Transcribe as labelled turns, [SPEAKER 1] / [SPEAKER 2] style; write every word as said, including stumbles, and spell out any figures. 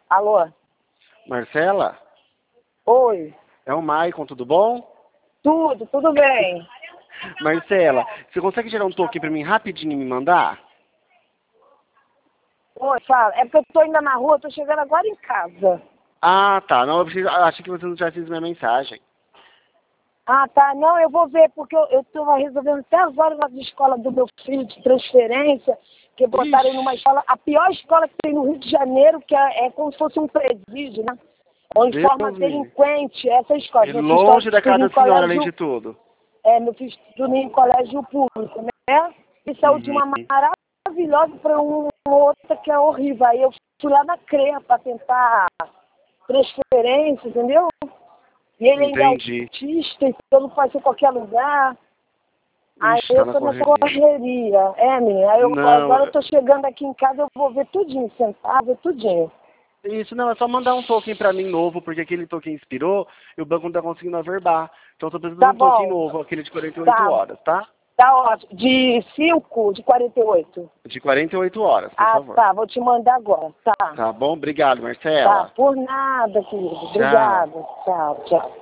[SPEAKER 1] Alô?
[SPEAKER 2] Marcela?
[SPEAKER 1] Oi.
[SPEAKER 2] É o Maicon, tudo bom?
[SPEAKER 1] Tudo, tudo bem.
[SPEAKER 2] Marcela, você consegue tirar um toque pra mim rapidinho e me mandar?
[SPEAKER 1] Oi, fala. É porque eu tô ainda na rua, tô chegando agora em casa.
[SPEAKER 2] Ah, tá. Não, eu preciso, achei que você não tivesse visto minha mensagem.
[SPEAKER 1] Ah, tá. Não, eu vou ver, porque eu, eu tô resolvendo até as horas lá de escola do meu filho de transferência, que botaram ele numa
[SPEAKER 2] Ixi,
[SPEAKER 1] escola, a pior escola que tem no Rio de Janeiro, que é, é como se fosse um presídio, né? Onde forma
[SPEAKER 2] Deus me...
[SPEAKER 1] delinquente, essa escola.
[SPEAKER 2] E
[SPEAKER 1] Meu filho está
[SPEAKER 2] longe da casa
[SPEAKER 1] estudando em
[SPEAKER 2] da senhora, além
[SPEAKER 1] colégio,
[SPEAKER 2] de tudo.
[SPEAKER 1] é, meu filho estuda em colégio público, né? E saiu de
[SPEAKER 2] Uhum.
[SPEAKER 1] uma maravilhosa para uma outra que é horrível. Aí eu fui lá na CREA para tentar transferência, entendeu? E ele ainda é
[SPEAKER 2] Entendi.
[SPEAKER 1] autista, então não pode ser em qualquer lugar. Aí
[SPEAKER 2] Ixi, tá
[SPEAKER 1] eu
[SPEAKER 2] na
[SPEAKER 1] tô nessa
[SPEAKER 2] correria.
[SPEAKER 1] correria. É, menina, aí eu,
[SPEAKER 2] Não,
[SPEAKER 1] agora eu tô chegando aqui em casa, eu vou ver tudinho, sentar, ver tudinho.
[SPEAKER 2] isso não, é só mandar um token pra mim novo, porque aquele token expirou e o banco não tá conseguindo averbar. Então eu tô precisando
[SPEAKER 1] Tá
[SPEAKER 2] de um token
[SPEAKER 1] bom,
[SPEAKER 2] novo, aquele de quarenta e oito
[SPEAKER 1] tá,
[SPEAKER 2] horas, tá?
[SPEAKER 1] tá ótimo. De cinco, de quarenta e oito.
[SPEAKER 2] De quarenta e oito horas, por
[SPEAKER 1] Ah,
[SPEAKER 2] favor.
[SPEAKER 1] tá, vou te mandar agora. Tá,
[SPEAKER 2] Tá bom? Obrigado,
[SPEAKER 1] tá,
[SPEAKER 2] Marcela.
[SPEAKER 1] por nada, querido.
[SPEAKER 2] Tchau.
[SPEAKER 1] Obrigada. Tchau, tchau.